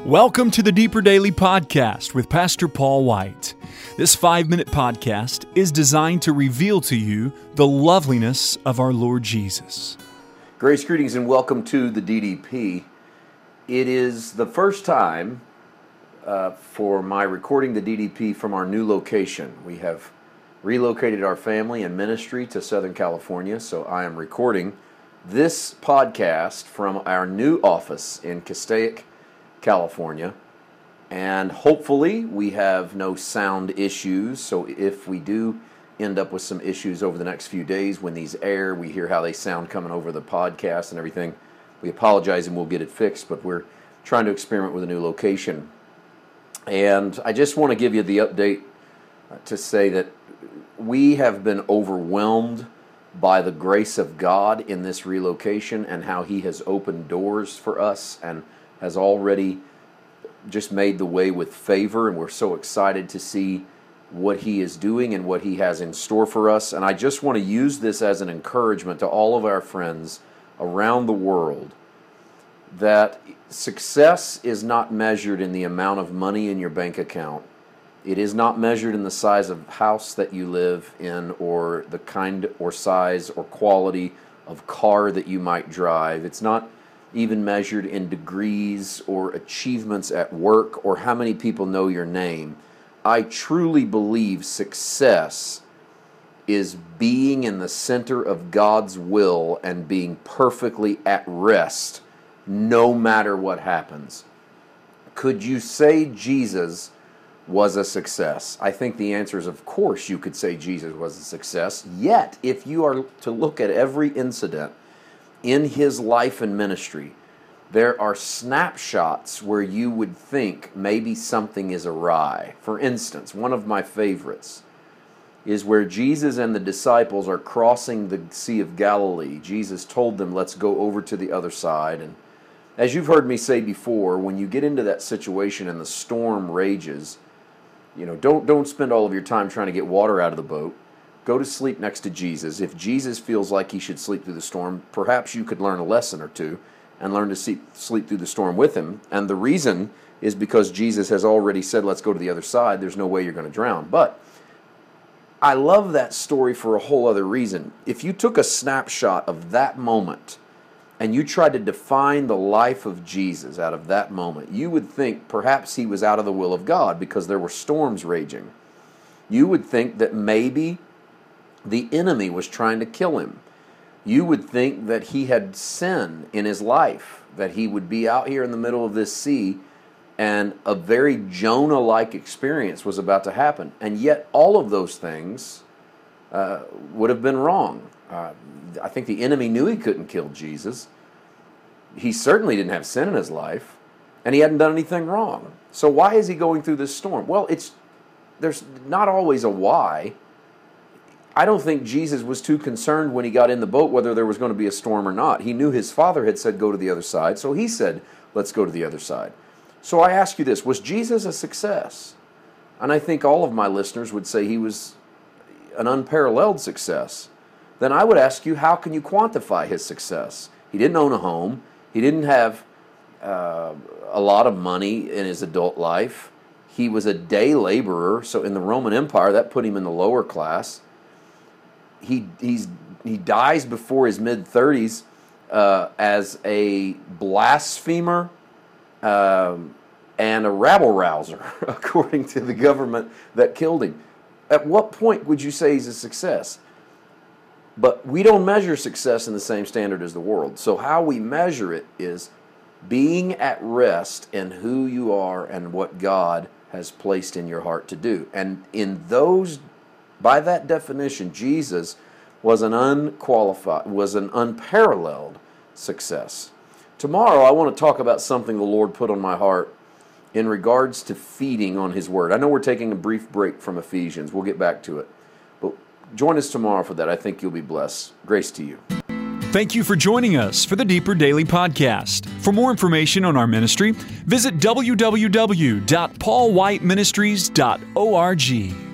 Welcome to the Deeper Daily Podcast with Pastor Paul White. This 5-minute podcast is designed to reveal to you the loveliness of our Lord Jesus. Grace, greetings, and welcome to the DDP. It is the first time for my recording the DDP from our new location. We have relocated our family and ministry to Southern California, so I am recording this podcast from our new office in Castaic, California, and hopefully we have no sound issues. So if we do end up with some issues over the next few days when these air, we hear how they sound coming over the podcast and everything, we apologize and we'll get it fixed, but we're trying to experiment with a new location. And I just want to give you the update to say that we have been overwhelmed by the grace of God in this relocation and how He has opened doors for us and has already just made the way with favor, and we're so excited to see what He is doing and what He has in store for us. And I just want to use this as an encouragement to all of our friends around the world that success is not measured in the amount of money in your bank account. It is not measured in the size of house that you live in or the kind or size or quality of car that you might drive. It's not even measured in degrees or achievements at work or how many people know your name. I truly believe success is being in the center of God's will and being perfectly at rest no matter what happens. Could you say Jesus was a success? I think the answer is, of course, you could say Jesus was a success. Yet, if you are to look at every incident in His life and ministry, there are snapshots where you would think maybe something is awry. For instance, one of my favorites is where Jesus and the disciples are crossing the Sea of Galilee. Jesus told them, let's go over to the other side. And as you've heard me say before, when you get into that situation and the storm rages, don't spend all of your time trying to get water out of the boat. Go to sleep next to Jesus. If Jesus feels like He should sleep through the storm, perhaps you could learn a lesson or two and learn to sleep through the storm with Him. And the reason is because Jesus has already said, let's go to the other side. There's no way you're going to drown. But I love that story for a whole other reason. If you took a snapshot of that moment and you tried to define the life of Jesus out of that moment, you would think perhaps He was out of the will of God because there were storms raging. You would think that maybe the enemy was trying to kill Him. You would think that He had sin in His life, that He would be out here in the middle of this sea and a very Jonah-like experience was about to happen. And yet all of those things would have been wrong. I think the enemy knew he couldn't kill Jesus. He certainly didn't have sin in his life, and he hadn't done anything wrong. So why is he going through this storm? Well, there's not always a why. I don't think Jesus was too concerned when He got in the boat whether there was going to be a storm or not. He knew His Father had said go to the other side, so He said let's go to the other side. So I ask you this, was Jesus a success? And I think all of my listeners would say He was an unparalleled success. Then I would ask you, how can you quantify His success? He didn't own a home. He didn't have a lot of money in his adult life. He was a day laborer, so in the Roman Empire, that put him in the lower class. He dies before his mid-30s as a blasphemer and a rabble-rouser, according to the government that killed him. At what point would you say he's a success? But we don't measure success in the same standard as the world. So how we measure it is being at rest in who you are and what God has placed in your heart to do. And by that definition, Jesus was an unparalleled success. Tomorrow, I want to talk about something the Lord put on my heart in regards to feeding on His Word. I know we're taking a brief break from Ephesians. We'll get back to it. But join us tomorrow for that. I think you'll be blessed. Grace to you. Thank you for joining us for the Deeper Daily Podcast. For more information on our ministry, visit www.paulwhiteministries.org.